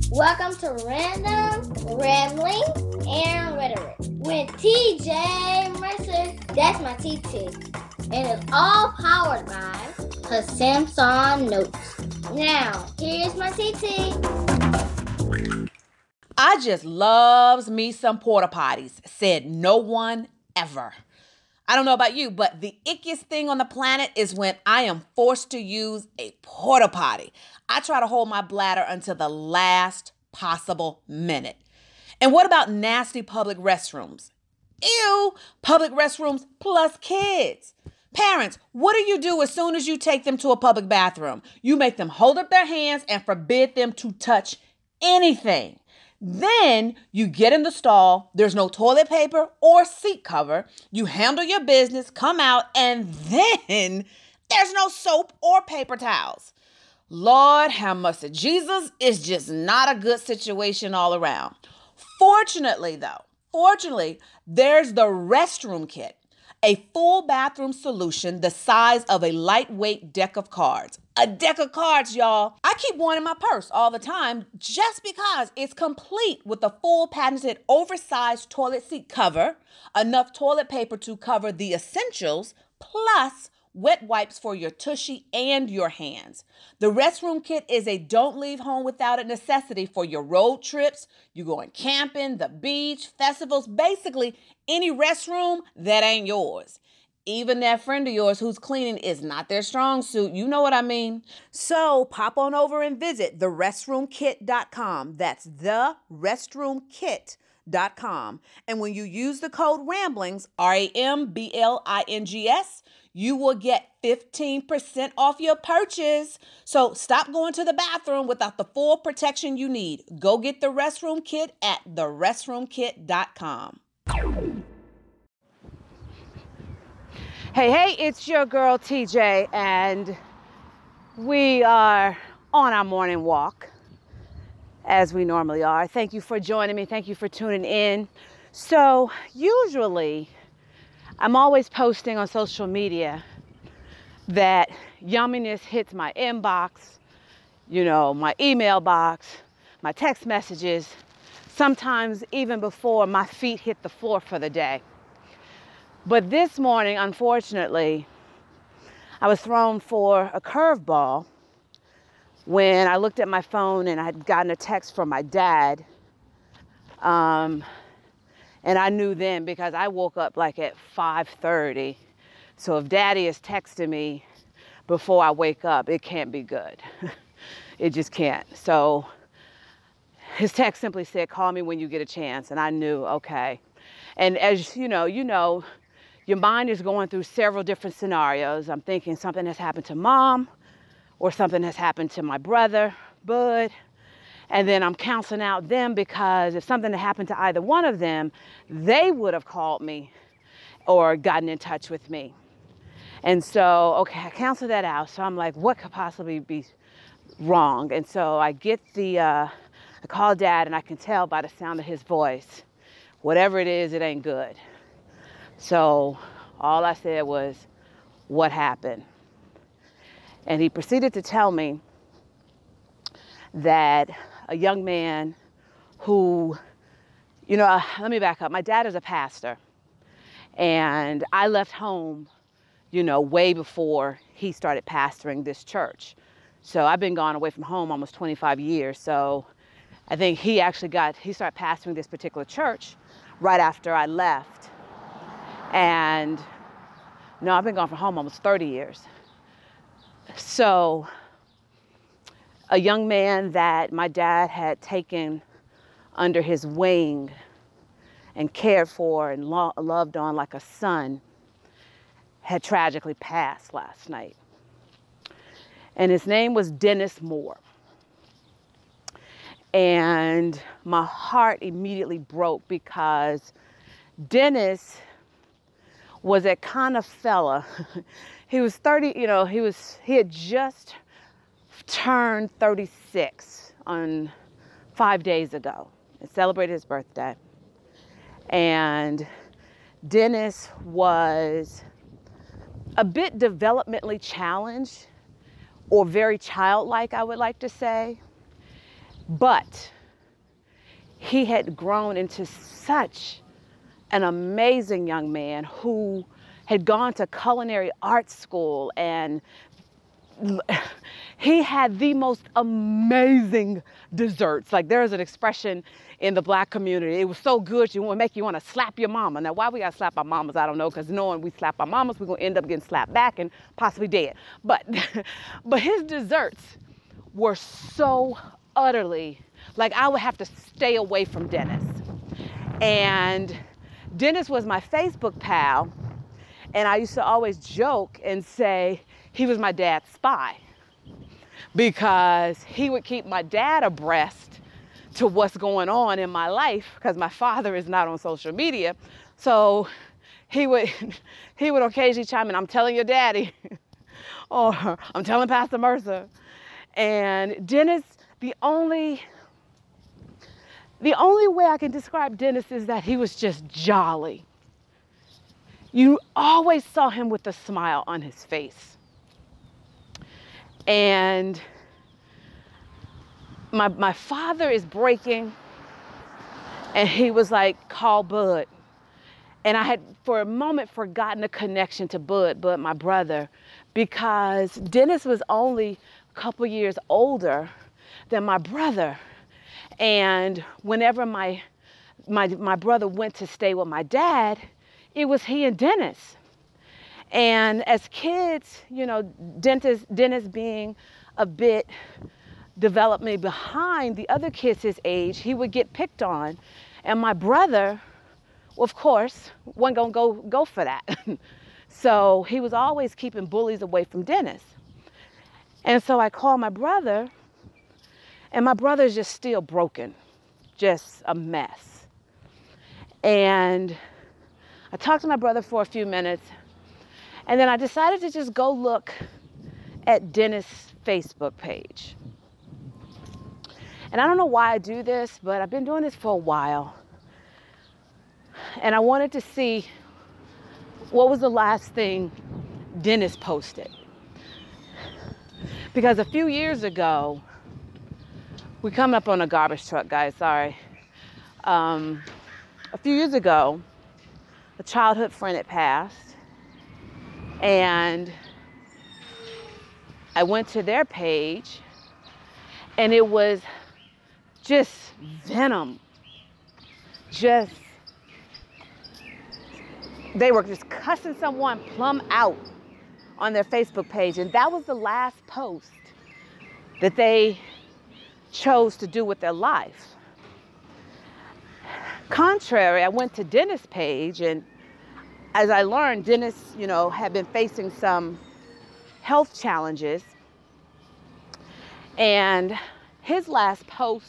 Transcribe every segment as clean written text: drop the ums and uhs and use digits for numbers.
Welcome to Random Rambling and Rhetoric with TJ Mercer. That's my TT. And it's all powered by her Samsung Notes. Now, here's my TT. I just loves me some porta potties, said no one ever. I don't know about you, but the ickiest thing on the planet is when I am forced to use a porta potty. I try to hold my bladder until the last possible minute. And what about nasty public restrooms? Ew, public restrooms plus kids. Parents, what do you do as soon as you take them to a public bathroom? You make them hold up their hands and forbid them to touch anything. Then you get in the stall, there's no toilet paper or seat cover, you handle your business, come out, and then there's no soap or paper towels. Lord have mercy. Jesus is just not a good situation all around. Fortunately, there's the restroom kit, a full bathroom solution the size of a lightweight deck of cards. A deck of cards, y'all. I keep one in my purse all the time just because it's complete with a full patented oversized toilet seat cover, enough toilet paper to cover the essentials, plus wet wipes for your tushy and your hands. The restroom kit is a don't leave home without it necessity for your road trips, you going camping, the beach, festivals, basically any restroom that ain't yours. Even that friend of yours who's cleaning is not their strong suit. You know what I mean? So pop on over and visit therestroomkit.com. That's therestroomkit.com. And when you use the code RAMBLINGS, RAMBLINGS, you will get 15% off your purchase. So stop going to the bathroom without the full protection you need. Go get the restroom kit at therestroomkit.com. Hey, it's your girl TJ, and we are on our morning walk as we normally are. Thank you for joining me. Thank you for tuning in. So usually I'm always posting on social media that yumminess hits my inbox, my email box, my text messages, sometimes even before my feet hit the floor for the day. But this morning, unfortunately, I was thrown for a curveball when I looked at my phone and I had gotten a text from my dad. And I knew then because I woke up like at 5:30. So if daddy is texting me before I wake up, it can't be good. It just can't. So his text simply said, call me when you get a chance. And I knew, okay. And as you know, your mind is going through several different scenarios. I'm thinking something has happened to mom or something has happened to my brother, Bud. And then I'm counseling out them because if something had happened to either one of them, they would have called me or gotten in touch with me. And so, okay, I counseled that out. So I'm like, what could possibly be wrong? And so I call dad and I can tell by the sound of his voice, whatever it is, it ain't good. So all I said was, what happened? And he proceeded to tell me that a young man who, let me back up. My dad is a pastor. And I left home, way before he started pastoring this church. So I've been gone away from home almost 25 years. So I think he started pastoring this particular church right after I left. And no, I've been gone from home almost 30 years. So a young man that my dad had taken under his wing and cared for and loved on like a son had tragically passed last night. And his name was Dennis Moore. And my heart immediately broke because Dennis was that kind of fella. He was 30, he had just turned 36 on 5 days ago and celebrated his birthday. And Dennis was a bit developmentally challenged or very childlike, I would like to say. But he had grown into such an amazing young man who had gone to culinary arts school, and he had the most amazing desserts. Like, there's an expression in the Black community, it was so good you want to slap your mama. Now, why we gotta slap our mamas, I don't know, because knowing we slap our mamas, we're gonna end up getting slapped back and possibly dead. But but his desserts were so utterly, like, I would have to stay away from Dennis. And Dennis was my Facebook pal, and I used to always joke and say he was my dad's spy, because he would keep my dad abreast to what's going on in my life, because my father is not on social media. So he would occasionally chime in, I'm telling your daddy, or I'm telling Pastor Mercer. And Dennis, the only way I can describe Dennis is that he was just jolly. You always saw him with a smile on his face. And my father is breaking, and he was like, call Bud. And I had for a moment forgotten the connection to Bud, my brother, because Dennis was only a couple years older than my brother. And whenever my brother went to stay with my dad, it was he and Dennis. And as kids, you know, Dennis being a bit developmentally behind the other kids his age, he would get picked on. And my brother, of course, wasn't gonna go for that. So he was always keeping bullies away from Dennis. And so I called my brother, and my brother's just still broken, just a mess. And I talked to my brother for a few minutes, and then I decided to just go look at Dennis' Facebook page. And I don't know why I do this, but I've been doing this for a while. And I wanted to see what was the last thing Dennis posted. Because a few years ago, we're coming up on a garbage truck, guys, sorry. A few years ago, a childhood friend had passed, and I went to their page, and it was just venom. They were just cussing someone plumb out on their Facebook page, and that was the last post that they chose to do with their life. Contrary, I went to Dennis' page, and as I learned, Dennis, you know, had been facing some health challenges, and his last post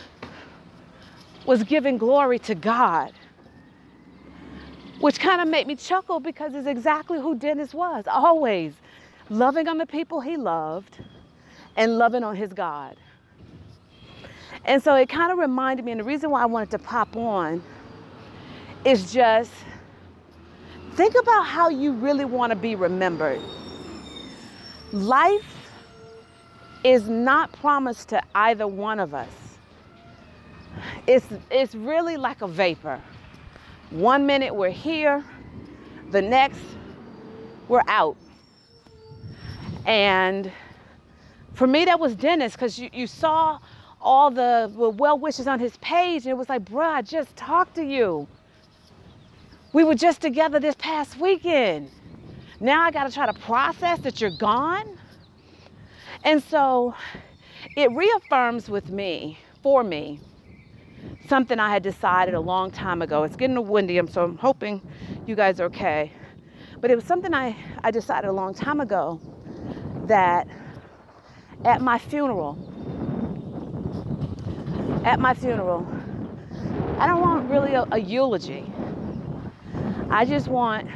was giving glory to God, which kind of made me chuckle, because it's exactly who Dennis was, always loving on the people he loved and loving on his God. And so it kind of reminded me, and the reason why I wanted to pop on is just think about how you really want to be remembered. Life is not promised to either one of us. It's really like a vapor. One minute we're here, the next we're out. And for me, that was Dennis, because you saw all the well wishes on his page, and it was like, bruh, I just talked to you. We were just together this past weekend. Now I got to try to process that you're gone. And so it reaffirms for me, something I had decided a long time ago. It's getting windy, so I'm hoping you guys are okay. But it was something I decided a long time ago, that at my funeral, I don't want really a eulogy. I just want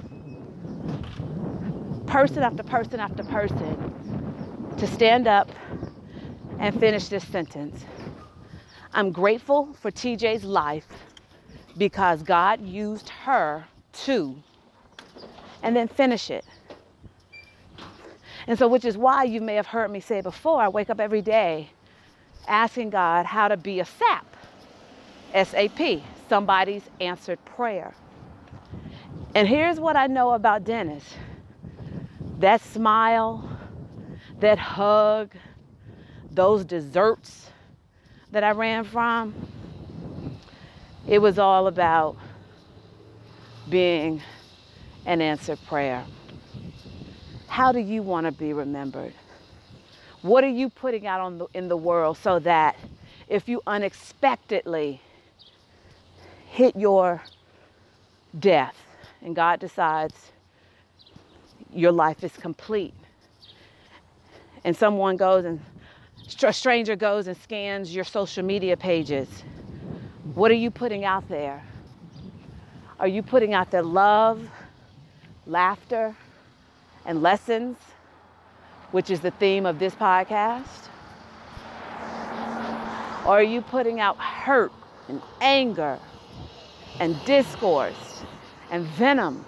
person after person after person to stand up and finish this sentence. I'm grateful for TJ's life because God used her to, and then finish it. And so, which is why you may have heard me say before, I wake up every day asking God how to be a sap. SAP, somebody's answered prayer. And here's what I know about Dennis. That smile, that hug, those desserts that I ran from, it was all about being an answered prayer. How do you want to be remembered? What are you putting out in the world so that if you unexpectedly hit your death and God decides your life is complete, and someone goes and a stranger goes and scans your social media pages, what are you putting out there? Are you putting out there love, laughter, and lessons, which is the theme of this podcast? Or are you putting out hurt and anger and discourse and venom?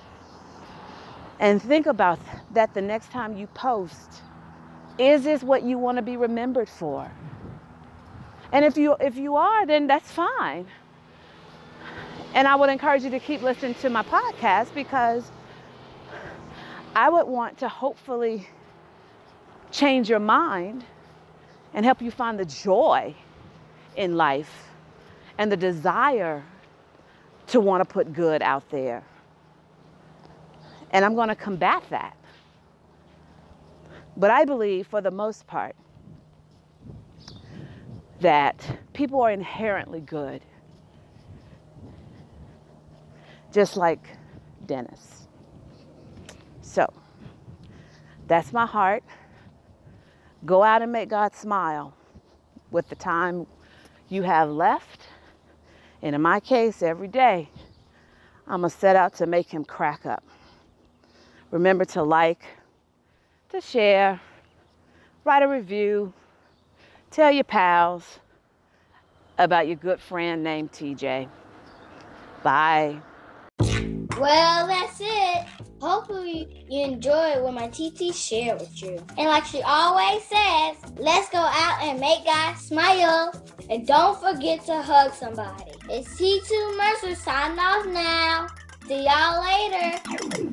And think about that the next time you post. Is this what you want to be remembered for? And if you are, then that's fine. And I would encourage you to keep listening to my podcast, because I would want to hopefully change your mind and help you find the joy in life and the desire to want to put good out there. And I'm going to combat that. But I believe, for the most part, that people are inherently good, just like Dennis. So, that's my heart. Go out and make God smile with the time you have left. And in my case, every day, I'm going to set out to make him crack up. Remember to like, to share, write a review, tell your pals about your good friend named TJ. Bye. Well, that's it. Hopefully you enjoyed what my TT shared with you. And like she always says, let's go out and make God smile. And don't forget to hug somebody. It's T2 Mercer signing off now. See y'all later.